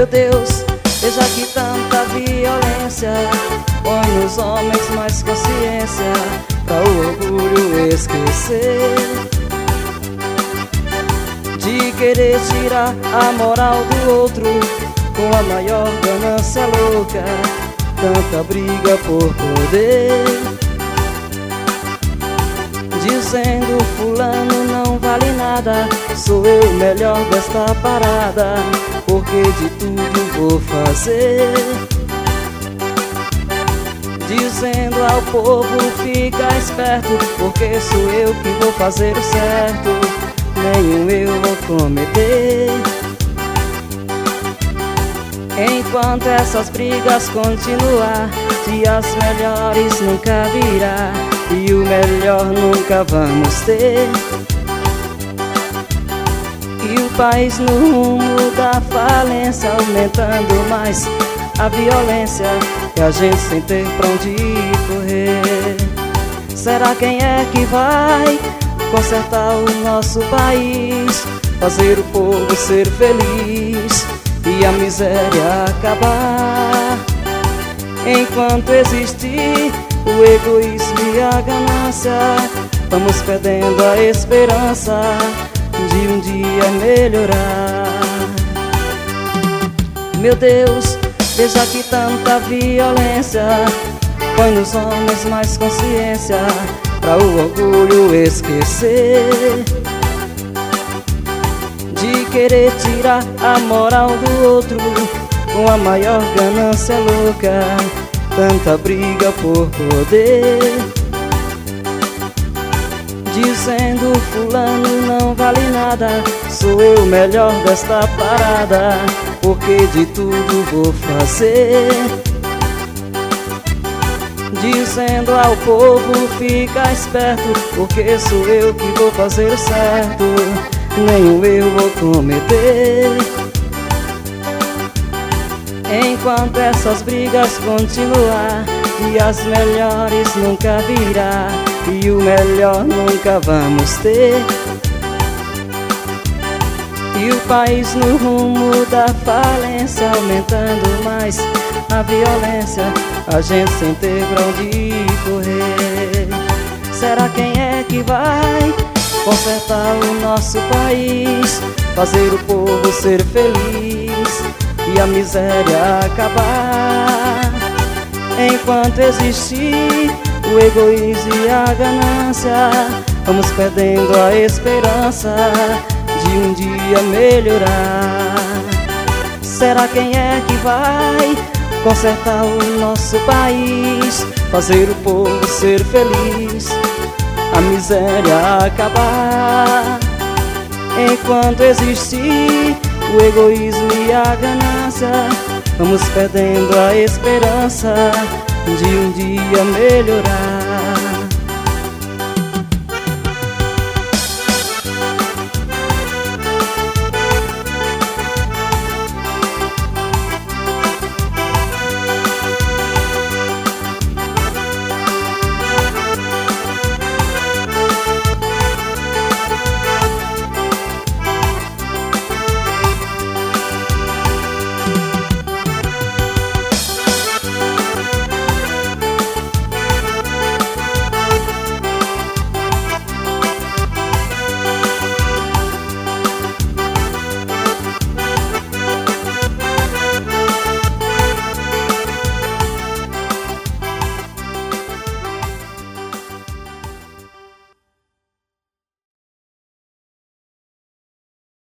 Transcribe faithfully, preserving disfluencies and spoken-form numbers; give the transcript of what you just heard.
Meu Deus, veja que tanta violência põe nos homens mais consciência pra o orgulho esquecer, de querer tirar a moral do outro com a maior ganância louca, tanta briga por poder, dizendo fulano não vale nada, sou eu o melhor desta parada, porque de tudo vou fazer, dizendo ao povo fica esperto, porque sou eu que vou fazer o certo, nenhum eu vou cometer. Enquanto essas brigas continuar, dias melhores nunca virá, e o melhor nunca vamos ter, e o país no rumo da falência, aumentando mais a violência, e a gente sem ter pra onde correr. Será quem é que vai consertar o nosso país, fazer o povo ser feliz e a miséria acabar? Enquanto existir o egoísmo e a ganância, vamos perdendo a esperança de um dia melhorar. Meu Deus, veja que tanta violência põe nos homens mais consciência pra o orgulho esquecer, de querer tirar a moral do outro com a maior ganância louca, tanta briga por poder, dizendo fulano não vale nada, sou eu o melhor desta parada, porque de tudo vou fazer, dizendo ao povo fica esperto, porque sou eu que vou fazer o certo, nenhum eu vou cometer. Enquanto essas brigas continuar, dias melhores nunca virá, e o melhor nunca vamos ter, e o país no rumo da falência, aumentando mais a violência, a gente sem ter pra onde correr. Será quem é que vai consertar o nosso país, fazer o povo ser feliz e a miséria acabar? Enquanto existir o egoísmo e a ganância, vamos perdendo a esperança de um dia melhorar. Será quem é que vai consertar o nosso país, fazer o povo ser feliz, a miséria acabar? Enquanto existir o egoísmo e a ganância, vamos perdendo a esperança de um dia melhorar.